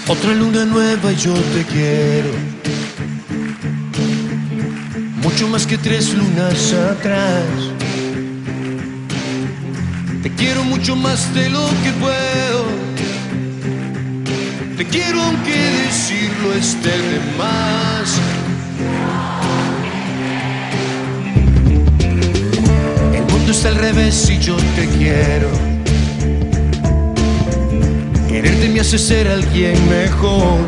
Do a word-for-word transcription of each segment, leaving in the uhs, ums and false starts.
Otra luna nueva y yo te quiero, mucho más que tres lunas atrás. Te quiero mucho más de lo que puedo. Te quiero aunque decirlo esté de más. El mundo está al revés y yo te quiero. Quererte me hace ser alguien mejor.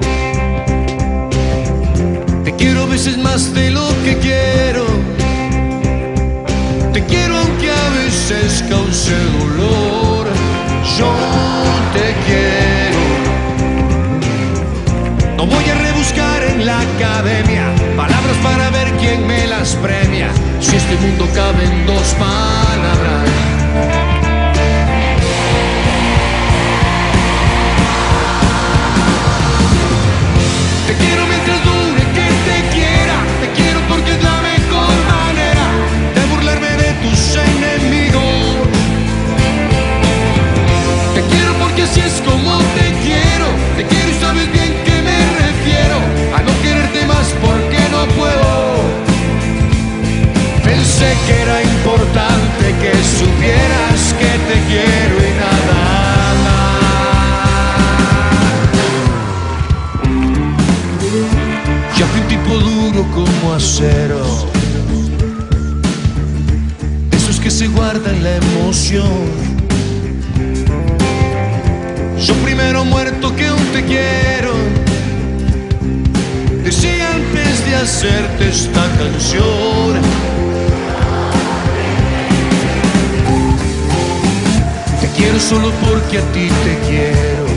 Te quiero veces más de lo que quiero. Te quiero aunque a veces cause dolor. Yo te quiero. No voy a rebuscar en la academia palabras para ver quién me las premia. Si este mundo cabe en dos palabras. Te quiero mientras dure que te quiera. Te quiero porque es la mejor manera de burlarme de tus enemigos. Te quiero porque así es como te quiero. Te quiero y sabes bien que me refiero a no quererte más porque no puedo. Pensé que era importante que supieras que te quiero y nada más. Ya fui un tipo duro como acero, de esos que se guardan la emoción. Yo primero muerto que aún te quiero, decía antes de hacerte esta canción. Te quiero solo porque a ti te quiero.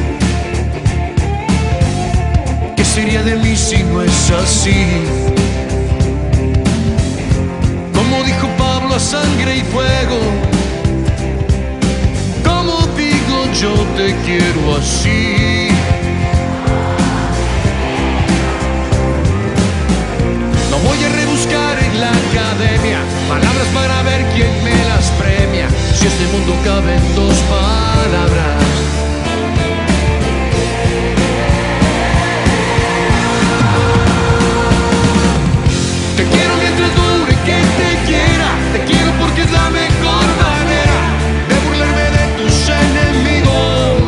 ¿Qué sería de mí si no es así? Como dijo Pablo, a sangre y fuego. Como digo, yo te quiero así. No voy a rebuscar en la academia palabras para ver quién me las premia. Si este mundo cabe en dos palabras. Te quiero mientras dure que te quiera. Te quiero porque es la mejor manera de burlarme de tus enemigos.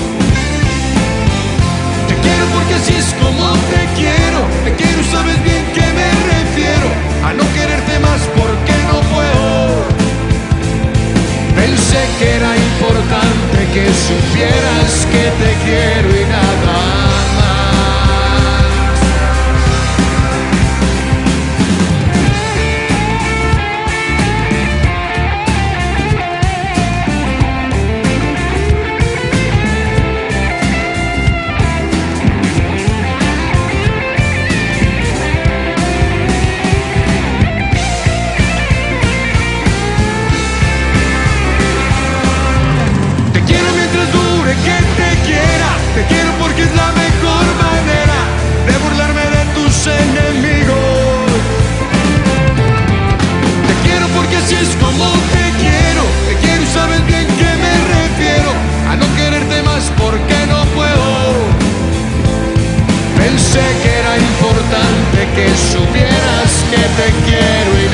Te quiero porque así es como te quiero. Te quiero y sabes bien que me refiero a no quererte más porque no puedo. Pensé que era importante que supieras que te quiero y nada más. Te quiero porque es la mejor manera de burlarme de tus enemigos. Te quiero porque así es como te quiero. Te quiero y sabes bien que me refiero a no quererte más porque no puedo. Pensé que era importante que supieras que te quiero y